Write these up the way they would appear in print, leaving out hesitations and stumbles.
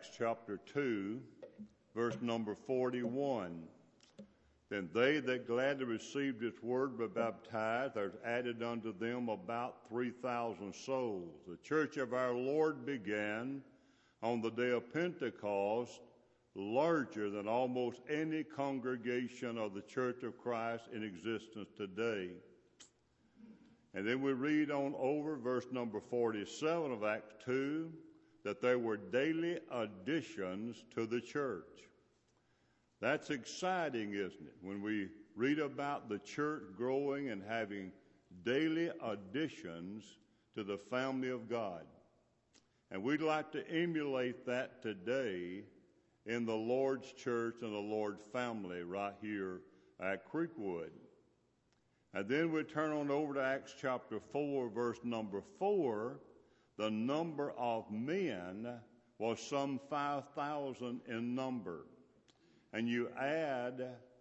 Acts chapter 2, verse number 41. Then they that gladly received his word were baptized. There's added unto them about 3,000 souls. The church of our Lord began on the day of Pentecost, larger than almost any congregation of the Church of Christ in existence today. And then we read on over verse number 47 of Acts 2, that there were daily additions to the church. That's exciting, isn't it? When we read about the church growing and having daily additions to the family of God. And we'd like to emulate that today in the Lord's church and the Lord's family right here at Creekwood. And then we turn on over to Acts chapter 4, verse number 4. The number of men was some 5,000 in number. And you add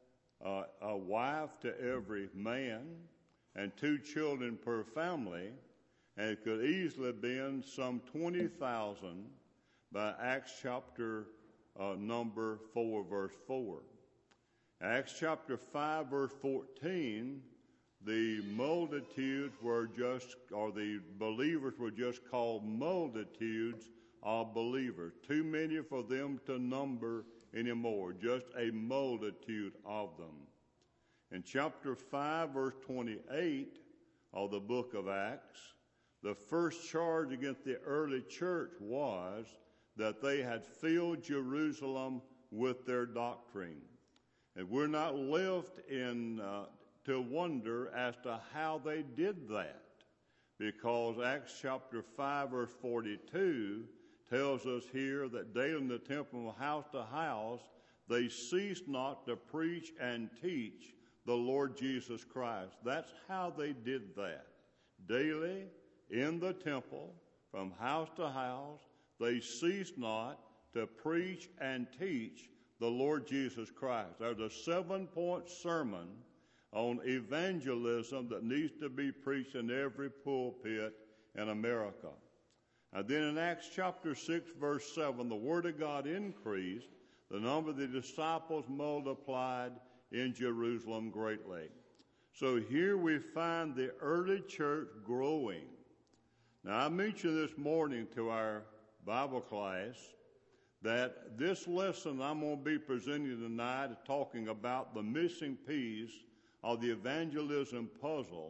a wife to every man and 2 children per family, and it could easily have been some 20,000 by Acts chapter number 4, verse 4. Acts chapter 5, verse 14, the multitudes were just, or the believers were just called multitudes of believers. Too many for them to number anymore, just a multitude of them. In chapter 5, verse 28 of the book of Acts, the first charge against the early church was that they had filled Jerusalem with their doctrine. And we're not left to wonder as to how they did that, because Acts chapter 5, verse 42 tells us here that daily in the temple from house to house, they ceased not to preach and teach the Lord Jesus Christ. That's how they did that. Daily in the temple from house to house, they ceased not to preach and teach the Lord Jesus Christ. There's a 7-point sermon on evangelism that needs to be preached in every pulpit in America. And then in Acts chapter 6, verse 7, the word of God increased, the number of the disciples multiplied in Jerusalem greatly. So here we find the early church growing. Now, I mentioned this morning to our Bible class that this lesson I'm going to be presenting tonight is talking about the missing piece of the evangelism puzzle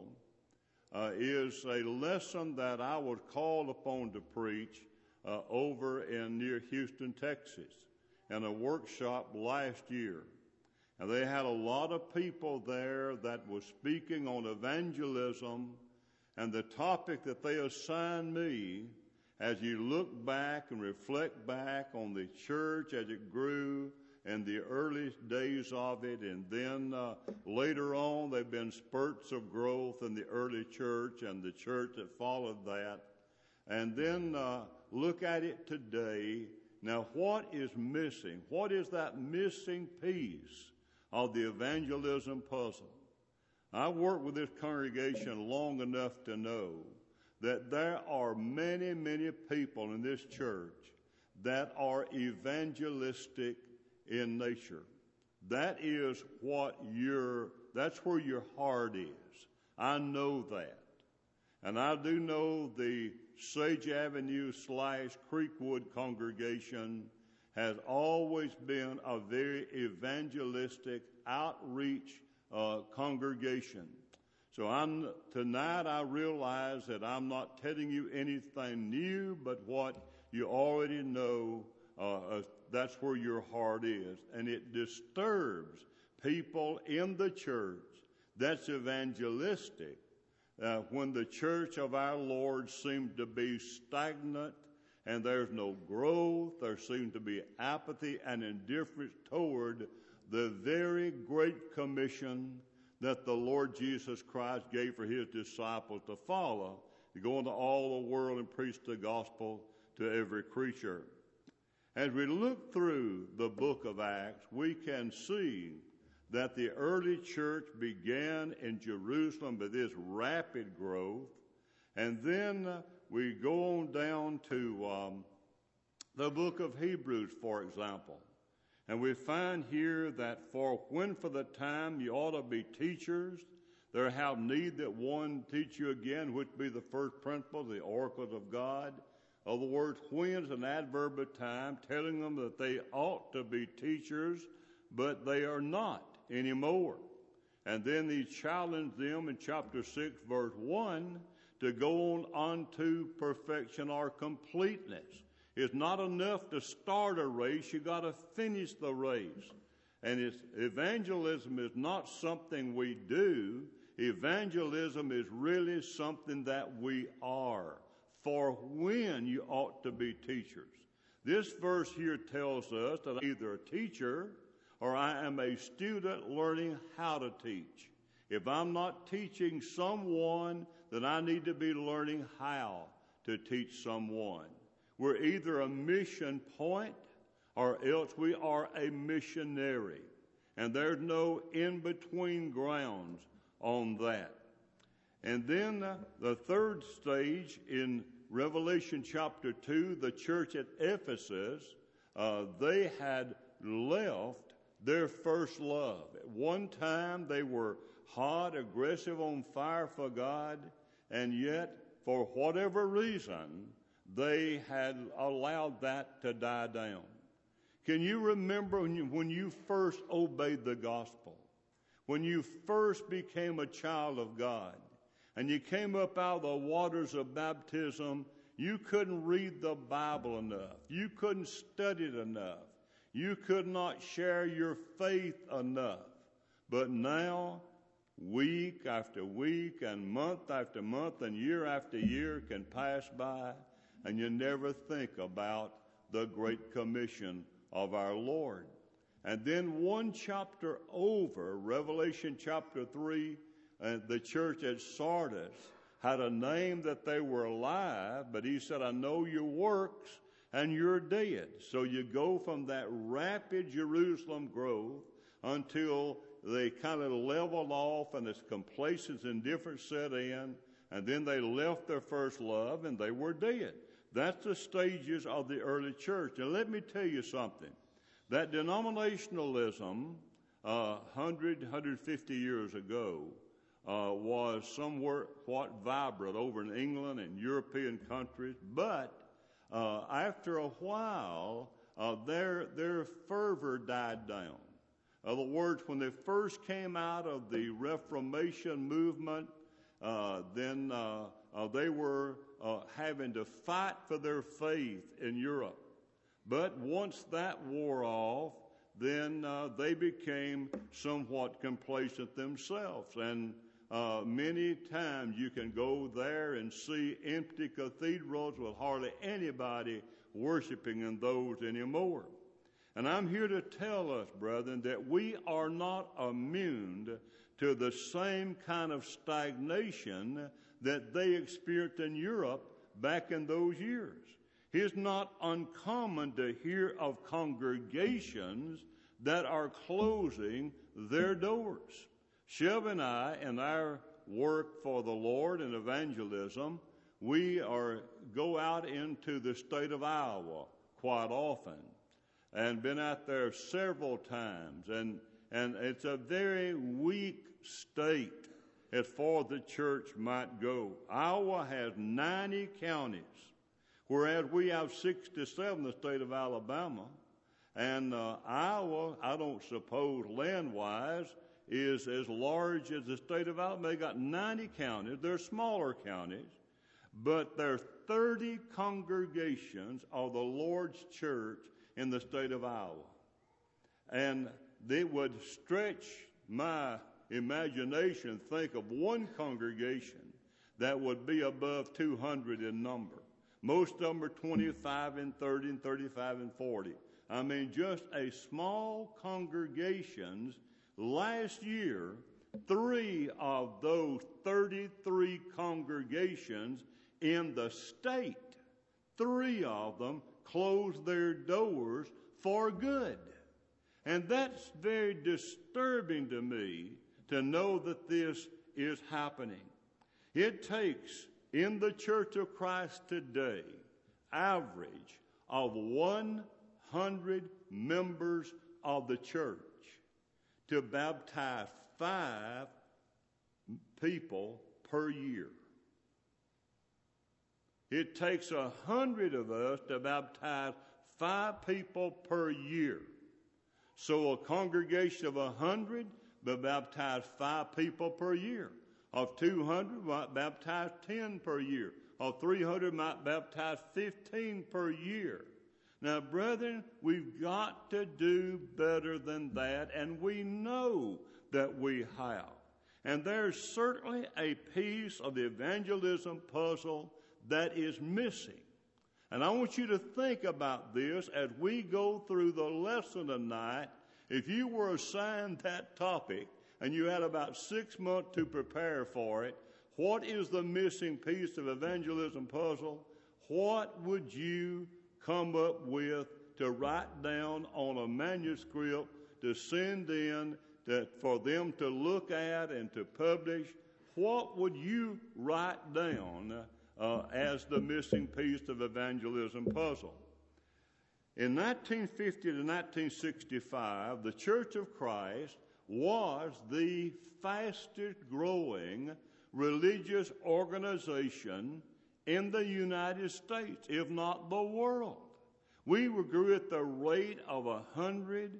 is a lesson that I was called upon to preach over in near Houston, Texas, in a workshop last year. And they had a lot of people there that was speaking on evangelism, and the topic that they assigned me, as you look back and reflect back on the church as it grew in the early days of it, and then later on there have been spurts of growth in the early church and the church that followed that. And then look at it today. Now, what is missing? What is that missing piece of the evangelism puzzle? I've worked with this congregation long enough to know that there are many, many people in this church that are evangelistic in nature. That is that's where your heart is. I know that. And I do know the Sage Avenue / Creekwood congregation has always been a very evangelistic outreach congregation. So tonight I realize that I'm not telling you anything new, but what you already know. That's where your heart is. And it disturbs people in the church that's evangelistic when the church of our Lord seems to be stagnant and there's no growth. There seems to be apathy and indifference toward the very great commission that the Lord Jesus Christ gave for his disciples to follow, to go into all the world and preach the gospel to every creature. As we look through the book of Acts, we can see that the early church began in Jerusalem with this rapid growth. And then we go on down to the book of Hebrews, for example. And we find here that for the time you ought to be teachers, there have need that one teach you again, which be the first principle, the oracles of God. Of the word when is an adverb of time, telling them that they ought to be teachers, but they are not anymore. And then he challenged them in chapter 6, verse 1, to go on to perfection or completeness. It's not enough to start a race, you got to finish the race. And evangelism is not something we do. Evangelism is really something that we are. For when you ought to be teachers. This verse here tells us that I'm either a teacher or I am a student learning how to teach. If I'm not teaching someone, then I need to be learning how to teach someone. We're either a mission point or else we are a missionary. And there's no in-between grounds on that. And then the third stage in Revelation chapter 2, the church at Ephesus, they had left their first love. At one time they were hot, aggressive, on fire for God, and yet for whatever reason they had allowed that to die down. Can you remember when you first obeyed the gospel? When you first became a child of God and you came up out of the waters of baptism, you couldn't read the Bible enough. You couldn't study it enough. You could not share your faith enough. But now, week after week and month after month and year after year can pass by, and you never think about the Great Commission of our Lord. And then one chapter over, Revelation chapter 3, the church at Sardis had a name that they were alive, but he said, I know your works and you're dead. So you go from that rapid Jerusalem growth until they kind of leveled off and this complacence and indifference set in, and then they left their first love and they were dead. That's the stages of the early church. And let me tell you something. That denominationalism 150 years ago was somewhat vibrant over in England and European countries, but after a while, their fervor died down. In other words, when they first came out of the Reformation movement, then they were having to fight for their faith in Europe. But once that wore off, then they became somewhat complacent themselves. And many times you can go there and see empty cathedrals with hardly anybody worshiping in those anymore. And I'm here to tell us, brethren, that we are not immune to the same kind of stagnation that they experienced in Europe back in those years. It's not uncommon to hear of congregations that are closing their doors. Shelby and I, in our work for the Lord and evangelism, we go out into the state of Iowa quite often and been out there several times. And it's a very weak state as far as the church might go. Iowa has 90 counties, whereas we have 67 in the state of Alabama. And Iowa, I don't suppose land-wise, is as large as the state of Alabama. They got 90 counties. They're smaller counties, but there are 30 congregations of the Lord's church in the state of Iowa. And they would stretch my imagination, think of one congregation that would be above 200 in number. Most of them are 25 and 30 and 35 and 40. I mean, just a small congregations. Last year, 3 of those 33 congregations in the state, 3 of them closed their doors for good. And that's very disturbing to me to know that this is happening. It takes, in the Church of Christ today, average of 100 members of the church to baptize 5 people per year. It takes 100 of us to baptize 5 people per year. So a congregation of 100 will baptize 5 people per year. Of 200 might baptize 10 per year. Of 300 might baptize 15 per year. Now, brethren, we've got to do better than that, and we know that we have. And there's certainly a piece of the evangelism puzzle that is missing. And I want you to think about this as we go through the lesson tonight. If you were assigned that topic and you had about 6 months to prepare for it, what is the missing piece of evangelism puzzle? What would you come up with to write down on a manuscript to send in for them to look at and to publish? What would you write down as the missing piece of evangelism puzzle? In 1950 to 1965, the Church of Christ was the fastest growing religious organization in the United States, if not the world. We grew at the rate of 125%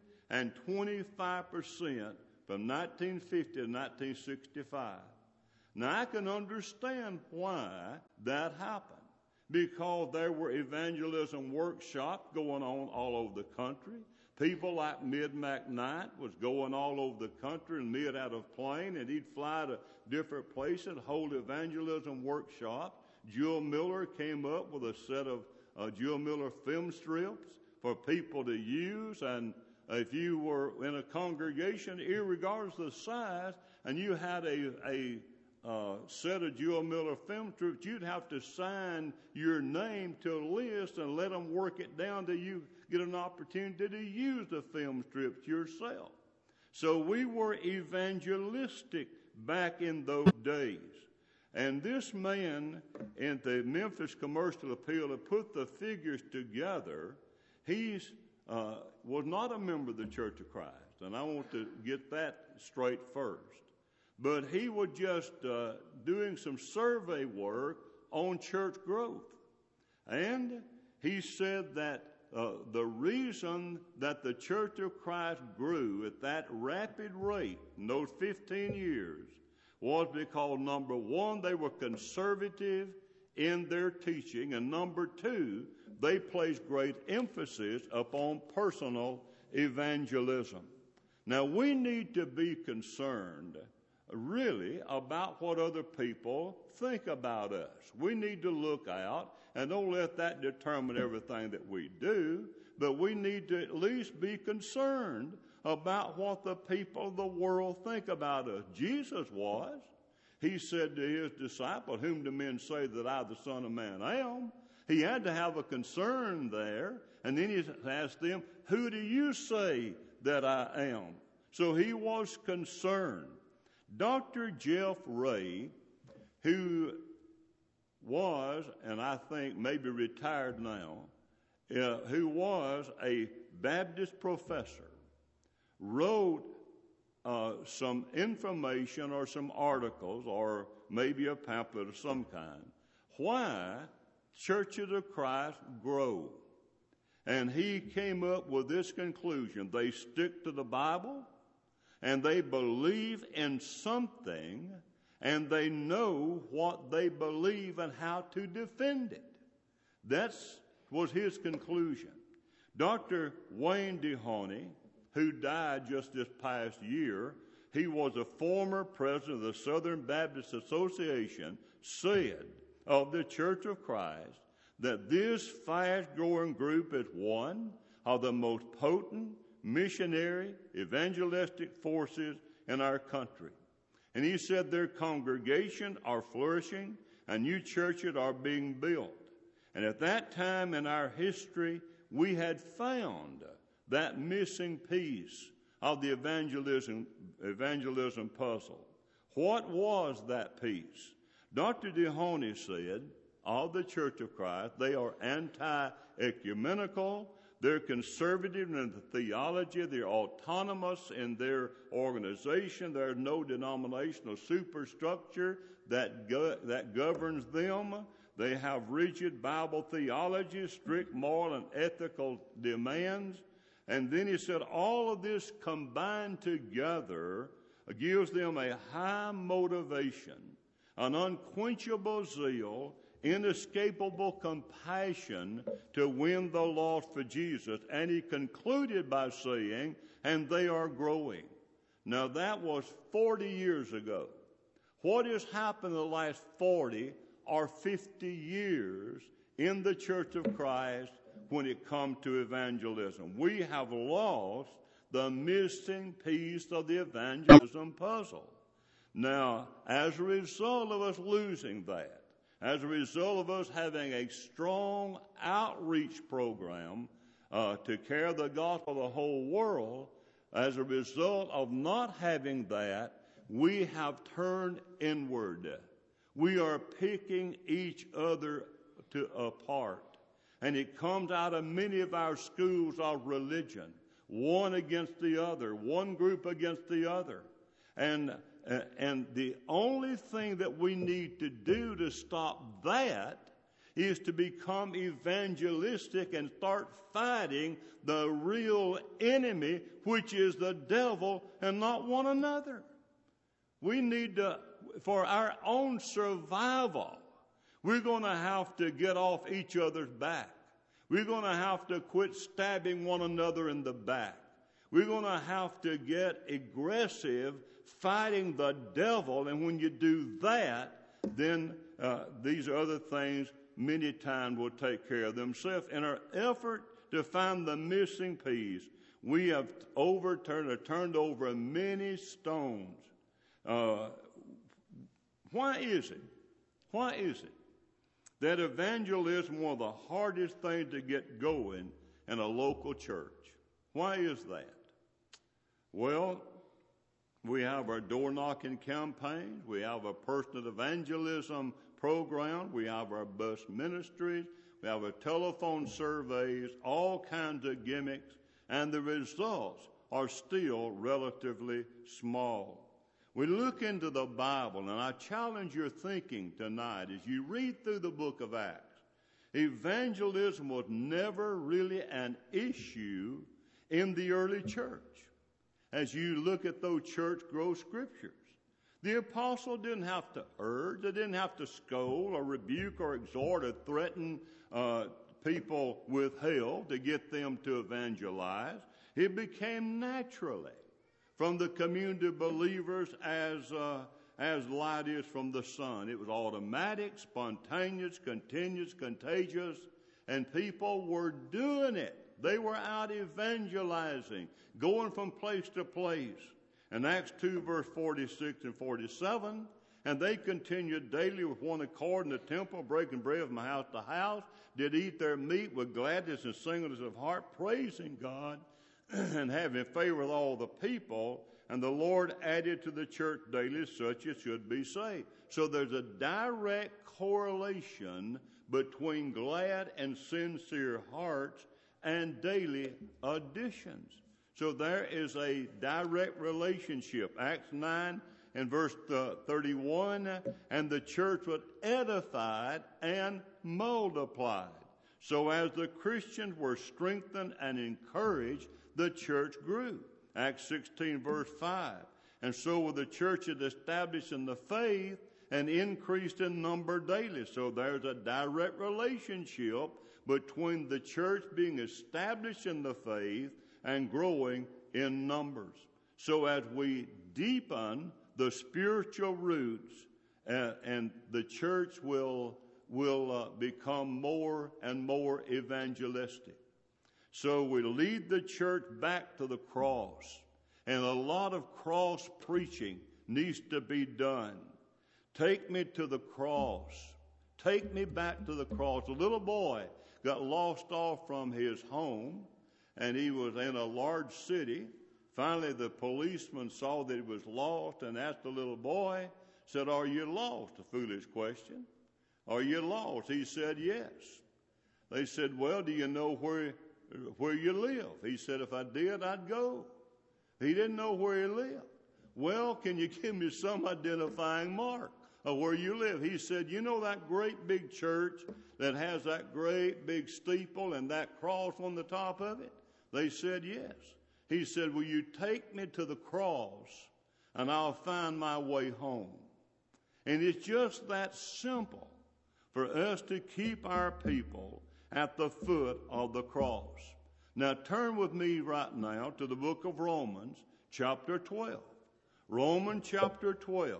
from 1950 to 1965. Now, I can understand why that happened, because there were evangelism workshops going on all over the country. People like Mid McKnight was going all over the country, and Mid had a plane, and he'd fly to different places, hold evangelism workshops. Jewel Miller came up with a set of Jewel Miller film strips for people to use, and if you were in a congregation, irregardless of the size, and you had a set of Jewel Miller film strips, you'd have to sign your name to a list and let them work it down till you get an opportunity to use the film strips yourself. So we were evangelistic back in those days. And this man in the Memphis Commercial Appeal to put the figures together, he was not a member of the Church of Christ. And I want to get that straight first. But he was just doing some survey work on church growth. And he said that the reason that the Church of Christ grew at that rapid rate in those 15 years was because, number one, they were conservative in their teaching, and number two, they placed great emphasis upon personal evangelism. Now, we need to be concerned really about what other people think about us. We need to look out, and don't let that determine everything that we do, but we need to at least be concerned about what the people of the world think about us. Jesus was. He said to his disciples, "Whom do men say that I, the Son of Man, am?" He had to have a concern there, and then he asked them, "Who do you say that I am?" So he was concerned. Dr. Jeff Ray, who was, and I think maybe retired now, who was a Baptist professor, wrote some information or some articles or maybe a pamphlet of some kind, why churches of Christ grow. And he came up with this conclusion: they stick to the Bible, and they believe in something, and they know what they believe and how to defend it. That was his conclusion. Dr. Wayne DeHoney, who died just this past year, he was a former president of the Southern Baptist Association, said of the Church of Christ that this fast-growing group is one of the most potent missionary evangelistic forces in our country. And he said their congregations are flourishing and new churches are being built. And at that time in our history, we had found that missing piece of the evangelism puzzle. What was that piece? Dr. DeHoney said of the Church of Christ, they are anti ecumenical. They're conservative in the theology. They're autonomous in their organization. There's no denominational superstructure that governs them. They have rigid Bible theology, strict moral and ethical demands. And then he said all of this combined together gives them a high motivation, an unquenchable zeal, inescapable compassion to win the lost for Jesus. And he concluded by saying, and they are growing. Now that was 40 years ago. What has happened in the last 40 or 50 years in the Church of Christ when it comes to evangelism? We have lost the missing piece of the evangelism puzzle. Now, as a result of us losing that, as a result of us having a strong outreach program to carry the gospel to the whole world, as a result of not having that, we have turned inward. We are picking each other apart. And it comes out of many of our schools of religion, one against the other, one group against the other. And the only thing that we need to do to stop that is to become evangelistic and start fighting the real enemy, which is the devil, and not one another. We need to, for our own survival, we're going to have to get off each other's back. We're going to have to quit stabbing one another in the back. We're going to have to get aggressive fighting the devil. And when you do that, then these other things many times will take care of themselves. In our effort to find the missing piece, we have turned over many stones. Why is it that evangelism is one of the hardest things to get going in a local church? Why is that? Well, we have our door-knocking campaigns. We have a personal evangelism program. We have our bus ministries. We have our telephone surveys, all kinds of gimmicks, and the results are still relatively small. We look into the Bible, and I challenge your thinking tonight as you read through the book of Acts. Evangelism was never really an issue in the early church. As you look at those church growth scriptures, the apostle didn't have to urge, they didn't have to scold or rebuke or exhort or threaten people with hell to get them to evangelize. It became naturally from the community of believers as light is from the sun. It was automatic, spontaneous, continuous, contagious, and people were doing it. They were out evangelizing, going from place to place. In Acts 2, verse 46 and 47, and they continued daily with one accord in the temple, breaking bread from house to house, did eat their meat with gladness and singleness of heart, praising God and having favor with all the people. And the Lord added to the church daily such as should be saved. So there's a direct correlation between glad and sincere hearts and daily additions. So there is a direct relationship. Acts 9 and verse 31, and the church was edified and multiplied. So as the Christians were strengthened and encouraged, the church grew. Acts 16 verse 5. And so the church is established in the faith and increased in number daily. So there's a direct relationship between the church being established in the faith and growing in numbers. So as we deepen the spiritual roots, and the church will become more and more evangelistic. So we lead the church back to the cross. And a lot of cross preaching needs to be done. Take me to the cross. Take me back to the cross. A little boy got lost off from his home, and he was in a large city. Finally, the policeman saw that he was lost and asked the little boy, said, "Are you lost?" A foolish question. "Are you lost?" He said, "Yes." They said, well, do you know where you live? He said, if I did, I'd go. He didn't know where he lived. Well, can you give me some identifying mark of where you live? He said, you know that great big church that has that great big steeple and that cross on the top of it? They said, yes. He said, will you take me to the cross and I'll find my way home? And it's just that simple for us to keep our people at the foot of the cross. Now turn with me right now to the book of Romans, chapter 12. Romans chapter 12.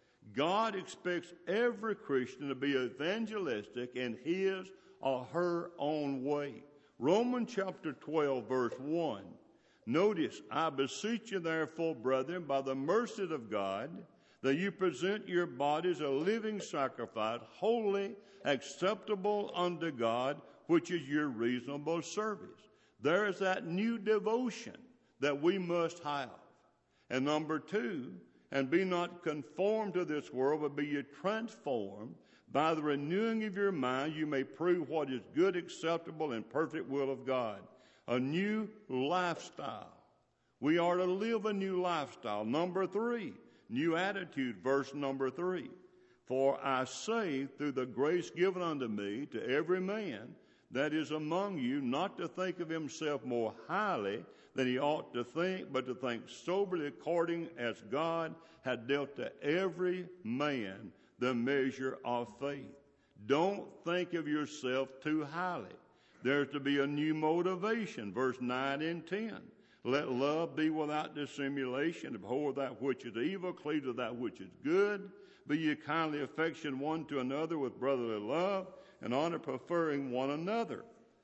God expects every Christian to be evangelistic in his or her own way. Romans chapter 12, verse 1. Notice, I beseech you therefore, brethren, by the mercy of God, that you present your bodies a living sacrifice, holy, acceptable unto God, which is your reasonable service. There is that new devotion that we must have. And number 2, and be not conformed to this world, but be ye transformed by the renewing of your mind, you may prove what is good, acceptable, and perfect will of God. A new lifestyle. We are to live a new lifestyle. Number 3, new attitude, verse number 3. For I say, through the grace given unto me, to every man that is among you, not to think of himself more highly than he ought to think, but to think soberly according as God had dealt to every man the measure of faith. Don't think of yourself too highly. There's to be a new motivation, verse 9 and 10. Let love be without dissimulation. Abhor that which is evil, cleave to that which is good. Be ye kindly affection one to another with brotherly love, and honor, preferring one another.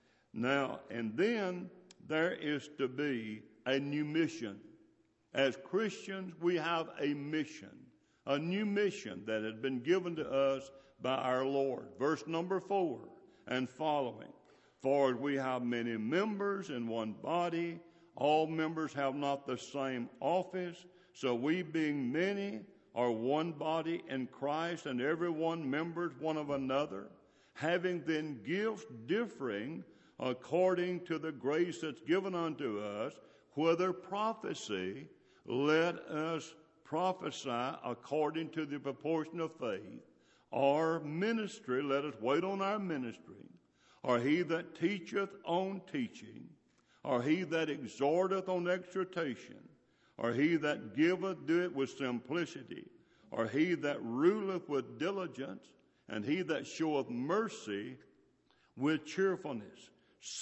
Now, and then there is to be a new mission. As Christians, we have a mission, a new mission that has been given to us by our Lord. Verse number 4 and following. For we have many members in one body, all members have not the same office, so we being many are one body in Christ, and every one members one of another, having then gifts differing according to the grace that's given unto us, whether prophecy, let us prophesy according to the proportion of faith, or ministry, let us wait on our ministry, or he that teacheth on teaching, or he that exhorteth on exhortation, or he that giveth, do it with simplicity, or he that ruleth with diligence, and he that showeth mercy with cheerfulness.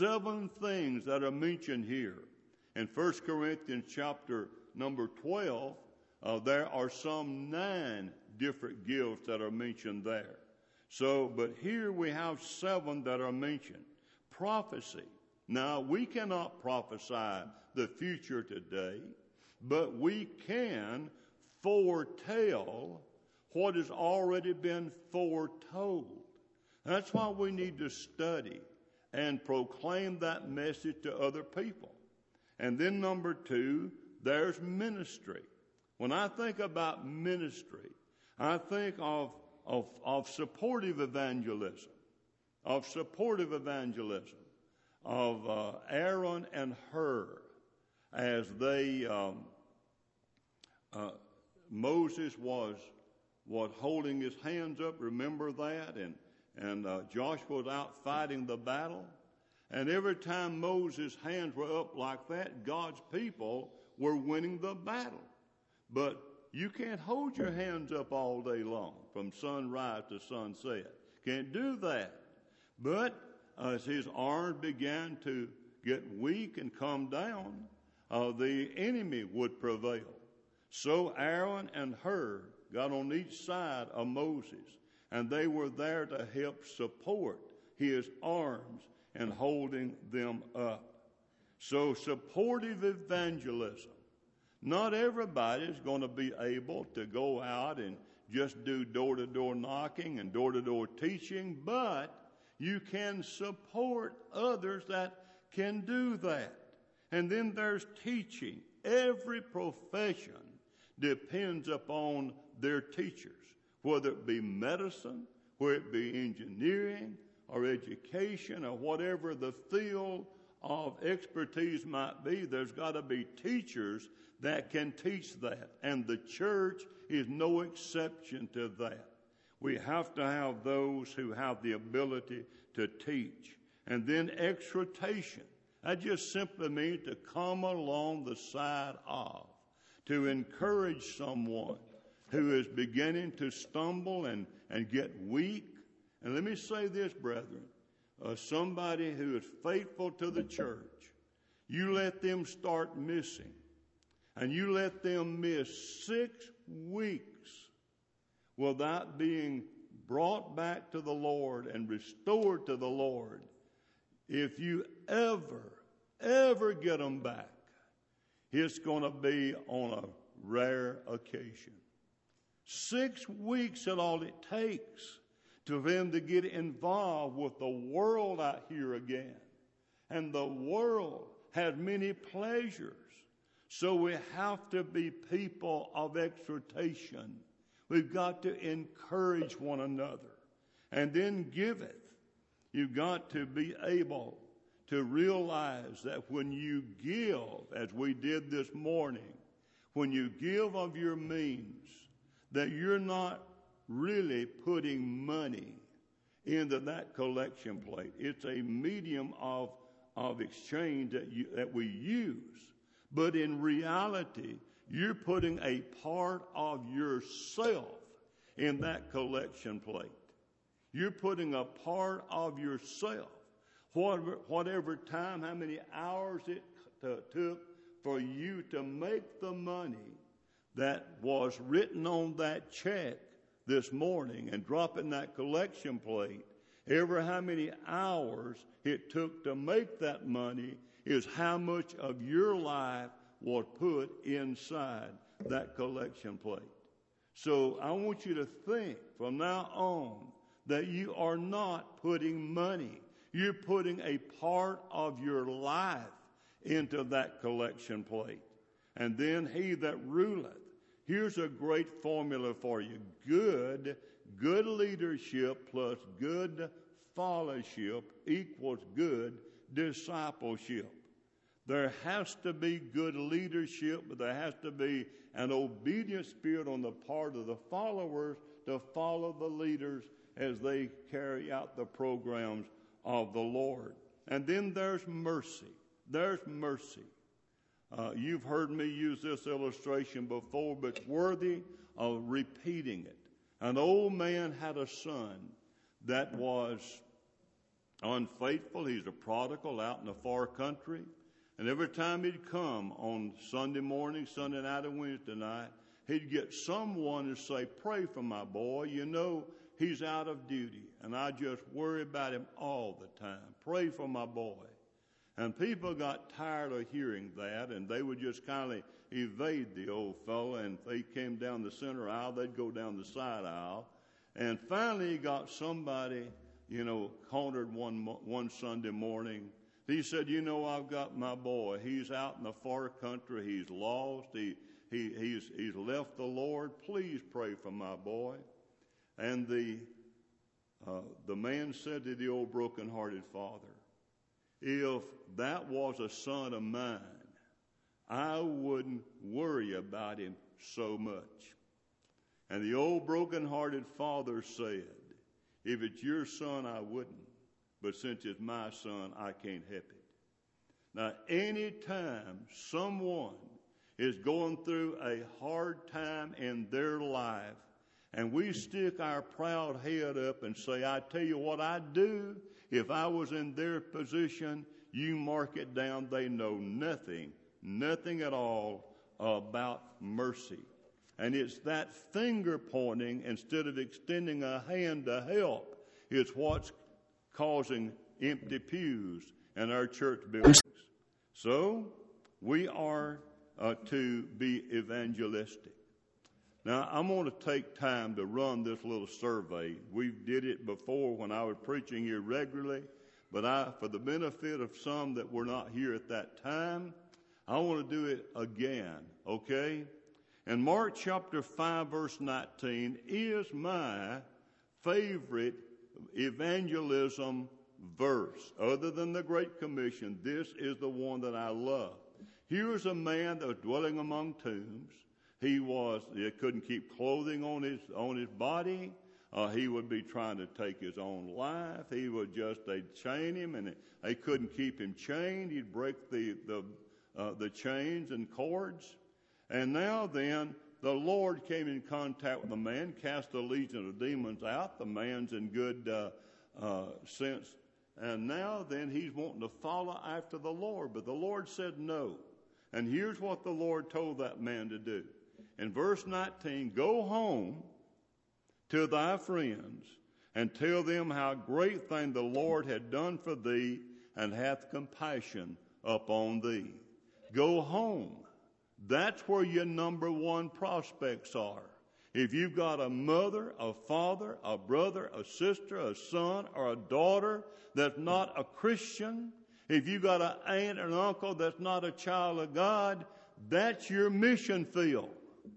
7 things that are mentioned here. In 1 Corinthians chapter number 12, there are some 9 different gifts that are mentioned there. So, but here we have 7 that are mentioned. Prophecy. Now, we cannot prophesy the future today, but we can foretell what has already been foretold. That's why we need to study and proclaim that message to other people. And then number 2, there's ministry. When I think about ministry, I think of supportive evangelism, of Aaron and Hur, as they, Moses was holding his hands up, remember that? And Joshua was out fighting the battle. And every time Moses' hands were up like that, God's people were winning the battle. But you can't hold your hands up all day long from sunrise to sunset. Can't do that. But as his arms began to get weak and come down, the enemy would prevail. So Aaron and Hur got on each side of Moses, and they were there to help support his arms and holding them up. So supportive evangelism. Not everybody is going to be able to go out and just do door-to-door knocking and door-to-door teaching, but you can support others that can do that. And then there's teaching. Every profession depends upon their teachers, whether it be medicine, whether it be engineering, or education or whatever the field of expertise might be, there's got to be teachers that can teach that. And the church is no exception to that. We have to have those who have the ability to teach. And then exhortation. That just simply means to come along the side of, to encourage someone who is beginning to stumble and get weak. And let me say this, brethren. Somebody who is faithful to the church, you let them start missing, and you let them miss 6 weeks without being brought back to the Lord and restored to the Lord. If you ever get them back, it's going to be on a rare occasion. 6 weeks is all it takes to them to get involved with the world out here again. And the world has many pleasures. So we have to be people of exhortation. We've got to encourage one another. And then giveth. You've got to be able to realize that when you give, as we did this morning, when you give of your means, that you're not really putting money into that collection plate. It's a medium of exchange that we use. But in reality, you're putting a part of yourself in that collection plate. You're putting a part of yourself. Whatever time, how many hours it took for you to make the money that was written on that check this morning and drop in that collection plate, ever how many hours it took to make that money is how much of your life was put inside that collection plate. So I want you to think from now on that you are not putting money. You're putting a part of your life into that collection plate. And then he that ruleth. Here's a great formula for you. Good leadership plus good fellowship equals good discipleship. There has to be good leadership, but there has to be an obedient spirit on the part of the followers to follow the leaders as they carry out the programs of the Lord. And then there's mercy. There's mercy. You've heard me use this illustration before, but it's worthy of repeating it. An old man had a son that was unfaithful. He's a prodigal out in the far country. And every time he'd come on Sunday morning, Sunday night, and Wednesday night, he'd get someone to say, "Pray for my boy. You know, he's out of duty, and I just worry about him all the time. Pray for my boy." And people got tired of hearing that, and they would just kind of evade the old fellow. And if they came down the center aisle, they'd go down the side aisle. And finally, he got somebody, cornered one Sunday morning. He said, "I've got my boy. He's out in the far country. He's lost. He's left the Lord. Please pray for my boy." And the man said to the old broken-hearted father, "If that was a son of mine, I wouldn't worry about him so much." And the old broken-hearted father said, "If it's your son, I wouldn't. But since it's my son, I can't help it." Now, anytime someone is going through a hard time in their life, and we stick our proud head up and say, "I tell you what I'd do if I was in their position," you mark it down. They know nothing at all about mercy. And it's that finger pointing instead of extending a hand to help. It's what's causing empty pews in our church buildings. So we are to be evangelistic. Now, I'm going to take time to run this little survey. We did it before when I was preaching here regularly, but for the benefit of some that were not here at that time, I want to do it again, okay? And Mark chapter 5, verse 19 is my favorite evangelism verse. Other than the Great Commission, this is the one that I love. Here is a man that was dwelling among tombs. He couldn't keep clothing on his body. He would be trying to take his own life. They'd chain him, and they couldn't keep him chained. He'd break the chains and cords. And now then, the Lord came in contact with the man, cast a legion of demons out. The man's in good sense. And now then, he's wanting to follow after the Lord. But the Lord said no. And here's what the Lord told that man to do. In verse 19, go home to thy friends and tell them how great thing the Lord had done for thee and hath compassion upon thee. Go home. That's where your number one prospects are. If you've got a mother, a father, a brother, a sister, a son, or a daughter that's not a Christian, if you've got an aunt or an uncle that's not a child of God, that's your mission field.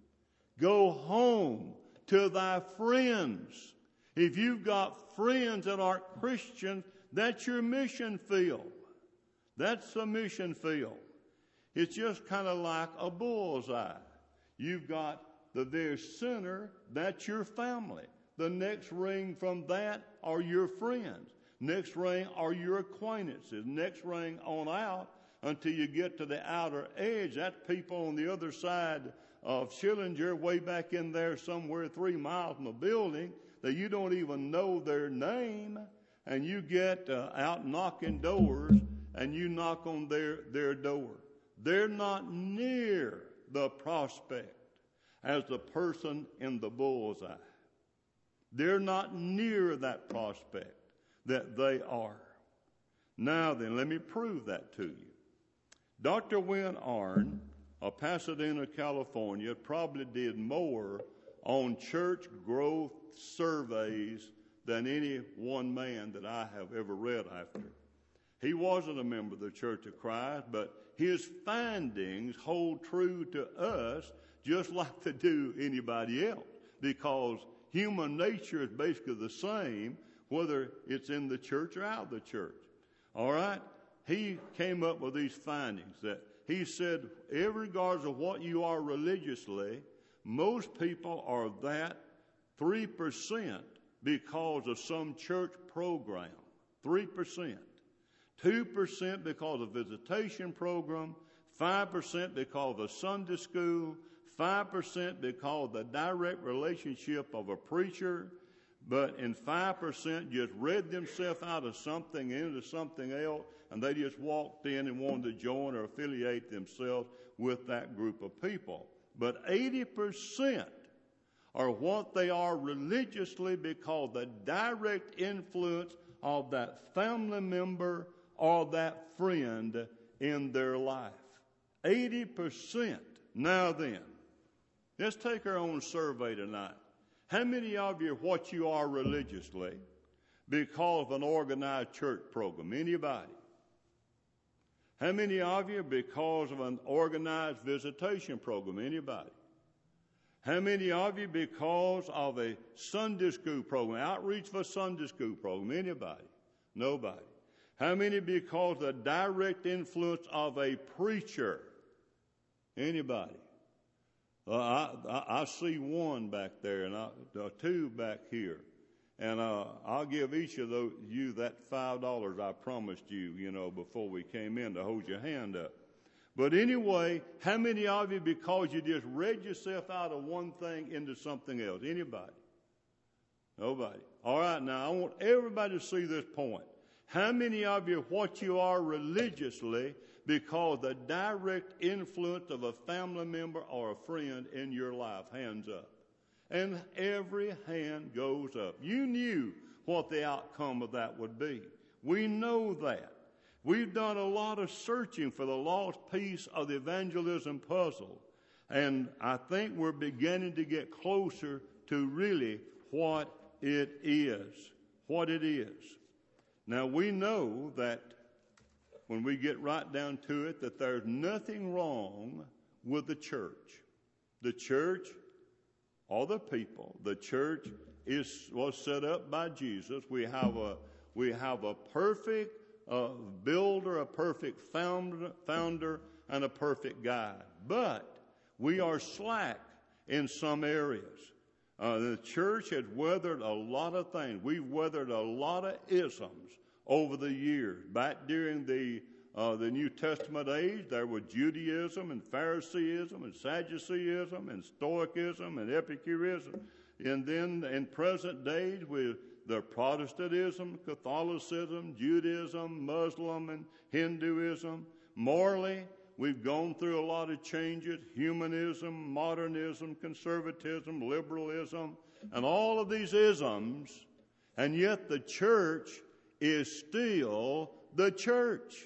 Go home to thy friends. If you've got friends that aren't Christians, that's your mission field. That's the mission field. It's just kind of like a bullseye. You've got the very center, that's your family. The next ring from that are your friends. Next ring are your acquaintances. Next ring on out until you get to the outer edge. That's people on the other side of Schillinger, way back in there somewhere 3 miles from the building, that you don't even know their name, and you get out knocking doors, and you knock on their door. They're not near the prospect as the person in the bullseye. They're not near that prospect that they are. Now then, let me prove that to you. Dr. Wynne Arn of Pasadena, California, probably did more on church growth surveys than any one man that I have ever read after. He wasn't a member of the Church of Christ, but his findings hold true to us just like they do anybody else, because human nature is basically the same whether it's in the church or out of the church. All right? He came up with these findings that he said, regardless of what you are religiously, most people are that 3% because of some church program. 3%. 2% because of visitation program. 5% because of Sunday school. 5% because of the direct relationship of a preacher. But in 5% just read themselves out of something into something else, and they just walked in and wanted to join or affiliate themselves with that group of people. But 80% are what they are religiously because the direct influence of that family member or that friend in their life. 80%. Now then, let's take our own survey tonight. How many of you are what you are religiously because of an organized church program? Anybody? How many of you because of an organized visitation program? Anybody? How many of you because of a Sunday school program, outreach for Sunday school program? Anybody? Nobody. How many because of the direct influence of a preacher? Anybody? I see one back there and two back here. And I'll give each of you that $5 I promised you, before we came in to hold your hand up. But anyway, how many of you, because you just read yourself out of one thing into something else? Anybody? Nobody. All right, now I want everybody to see this point. How many of you what you are religiously because the direct influence of a family member or a friend in your life? Hands up. And every hand goes up. You knew what the outcome of that would be. We know that. We've done a lot of searching for the lost piece of the evangelism puzzle. And I think we're beginning to get closer to really what it is. What it is. Now we know that when we get right down to it, that there's nothing wrong with the church. The church are the people. The church was set up by Jesus. We have a perfect builder, a perfect founder, and a perfect guide. But we are slack in some areas. The church has weathered a lot of things. We've weathered a lot of isms over the years. Back during the New Testament age, there was Judaism and Phariseeism and Sadduceeism and Stoicism and Epicureanism. And then in present days, with the Protestantism, Catholicism, Judaism, Muslim, and Hinduism. Morally, we've gone through a lot of changes: humanism, modernism, conservatism, liberalism, and all of these isms. And yet the church is still the church.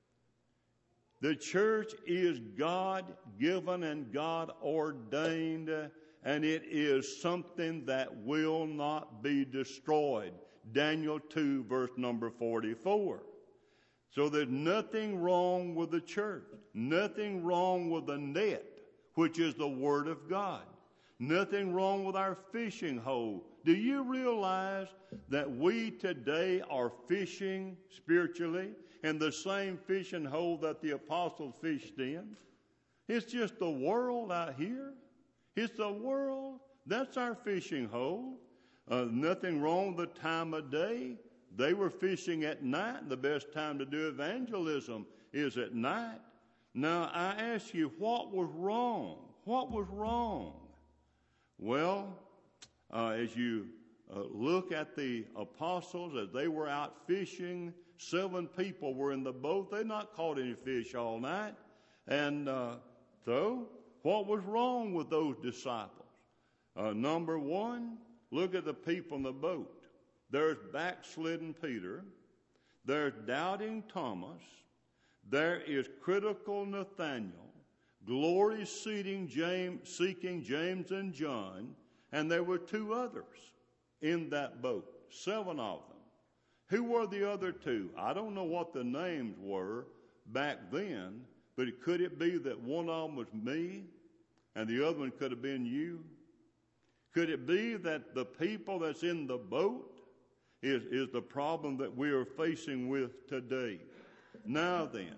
The church is God-given and God-ordained, and it is something that will not be destroyed. Daniel 2, verse number 44. So there's nothing wrong with the church. Nothing wrong with the net, which is the Word of God. Nothing wrong with our fishing hole. Do you realize that we today are fishing spiritually in the same fishing hole that the apostles fished in? It's just the world out here. It's the world. That's our fishing hole. Nothing wrong with the time of day. They were fishing at night. The best time to do evangelism is at night. Now, I ask you, what was wrong? What was wrong? Well, as you look at the apostles, as they were out fishing, 7 people were in the boat. They not caught any fish all night. And so, what was wrong with those disciples? Number one, look at the people in the boat. There's backslidden Peter. There's doubting Thomas. There is critical Nathaniel. Glory seeking James and John. And there were 2 others in that boat, 7 of them. Who were the other 2? I don't know what the names were back then, but could it be that one of them was me and the other one could have been you? Could it be that the people that's in the boat is the problem that we are facing with today? Now then,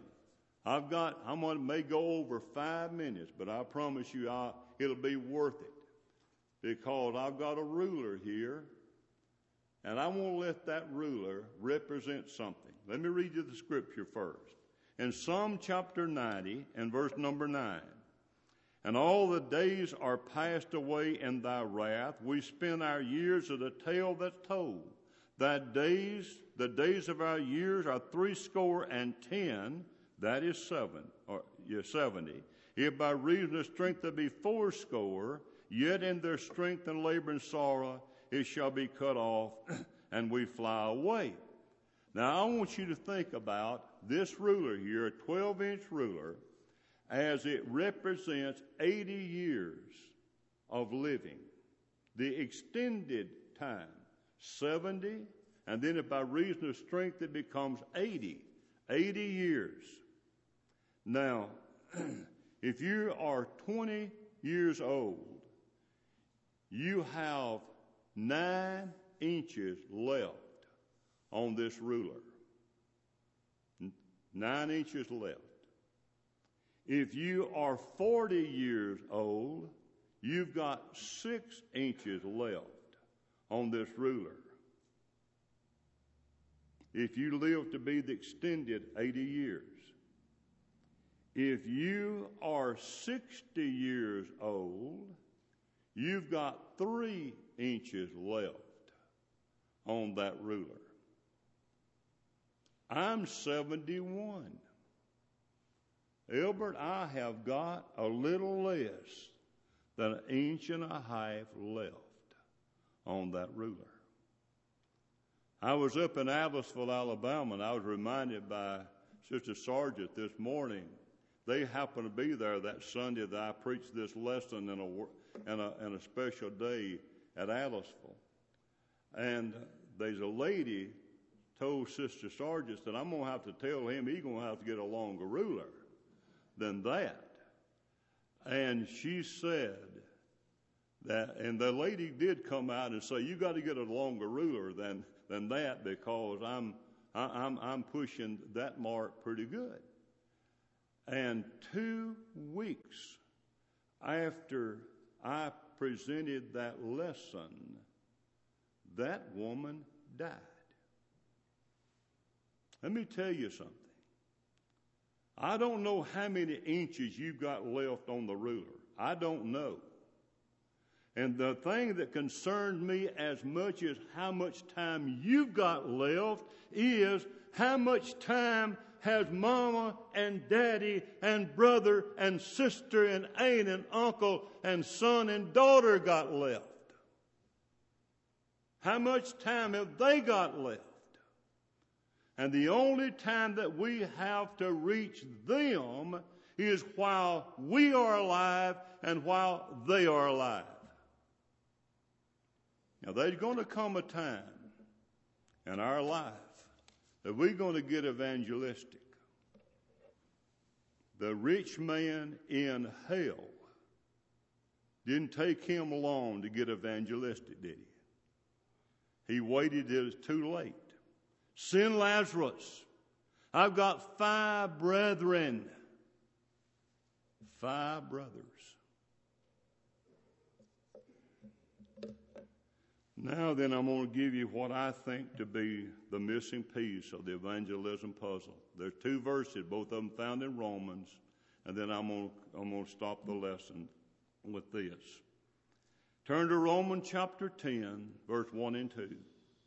may go over 5 minutes, but I promise you it'll be worth it, because I've got a ruler here, and I want to let that ruler represent something. Let me read you the scripture first. In Psalm chapter 90 and verse number 9, and all the days are passed away in thy wrath. We spend our years as a tale that's told. The days of our years are 70, that is 70. If by reason of strength there be 80, yet in their strength and labor and sorrow it shall be cut off, and we fly away. Now I want you to think about this ruler here, a 12-inch ruler, as it represents 80 years of living. The extended time, 70, and then if by reason of strength it becomes 80 years. Now, if you are 20 years old, you have 9 inches left on this ruler. 9 inches left. If you are 40 years old, you've got 6 inches left on this ruler. If you live to be the extended 80 years. If you are 60 years old, you've got 3 inches left on that ruler. I'm 71. Elbert, I have got a little less than 1.5 inches left on that ruler. I was up in Aliceville, Alabama, and I was reminded by Sister Sargent this morning. They happened to be there that Sunday that I preached this lesson in a special day at Aliceville. And there's a lady told Sister Sargent that I'm going to have to tell him he's going to have to get a longer ruler than that. And she said And the lady did come out and say, "You got to get a longer ruler than that, because I'm pushing that mark pretty good." And 2 weeks after I presented that lesson, that woman died. Let me tell you something. I don't know how many inches you've got left on the ruler. I don't know. And the thing that concerned me as much as how much time you've got left is how much time has Mama and Daddy and brother and sister and aunt and uncle and son and daughter got left? How much time have they got left? And the only time that we have to reach them is while we are alive and while they are alive. Now, there's going to come a time in our life that we're going to get evangelistic. The rich man in hell didn't take him long to get evangelistic, did he? He waited till it was too late. Send Lazarus. I've got 5 brethren. 5 brothers. Now then, I'm going to give you what I think to be the missing piece of the evangelism puzzle. There's 2 verses, both of them found in Romans, and then I'm going to stop the lesson with this. Turn to Romans chapter 10, verse 1 and 2.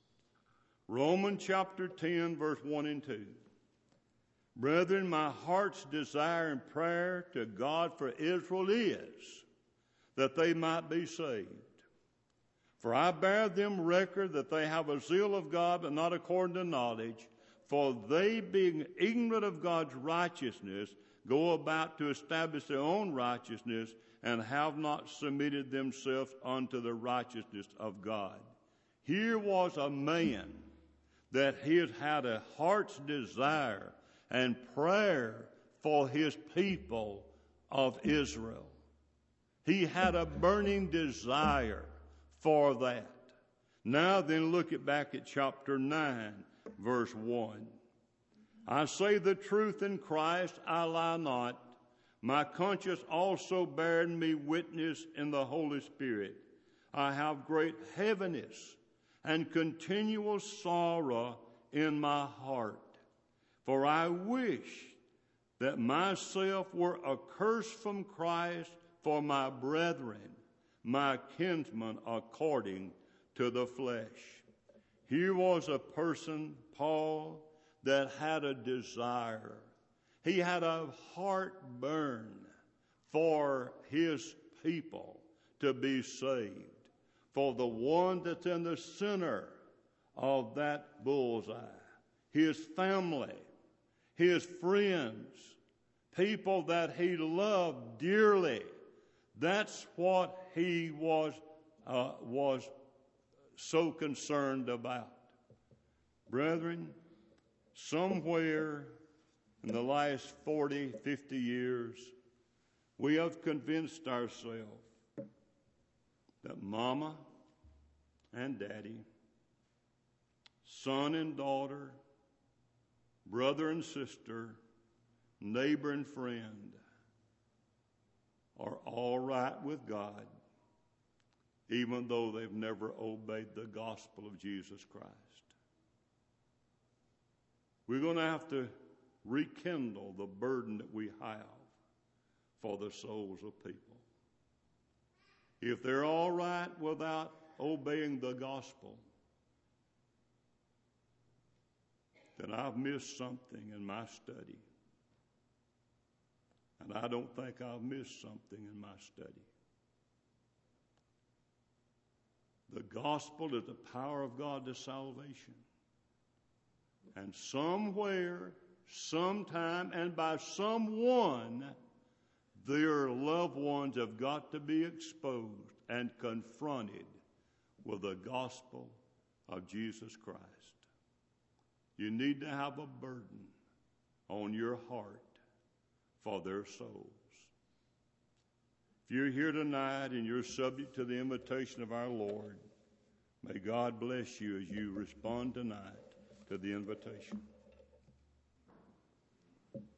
Romans chapter 10, verse 1 and 2. Brethren, my heart's desire and prayer to God for Israel is that they might be saved. For I bear them record that they have a zeal of God, but not according to knowledge. For they, being ignorant of God's righteousness, go about to establish their own righteousness, and have not submitted themselves unto the righteousness of God. Here was a man that he had a heart's desire and prayer for his people of Israel. He had a burning desire for that. Now then, look back at chapter 9, verse 1. I say the truth in Christ, I lie not. My conscience also bearing me witness in the Holy Spirit. I have great heaviness and continual sorrow in my heart. For I wish that myself were accursed from Christ for my brethren, my kinsmen according to the flesh. Here was a person, Paul, that had a desire. He had a heart burn for his people to be saved, for the one that's in the center of that bullseye, his family, his friends, people that he loved dearly. That's what he was so concerned about. Brethren, somewhere in the last 40, 50 years, we have convinced ourselves that Mama and Daddy, son and daughter, brother and sister, neighbor and friend are all right with God, even though they've never obeyed the gospel of Jesus Christ. We're going to have to rekindle the burden that we have for the souls of people. If they're all right without obeying the gospel, then I've missed something in my study. And I don't think I've missed something in my study. The gospel is the power of God to salvation. And somewhere, sometime, and by someone, their loved ones have got to be exposed and confronted with the gospel of Jesus Christ. You need to have a burden on your heart for their souls. If you're here tonight and you're subject to the invitation of our Lord, may God bless you as you respond tonight to the invitation.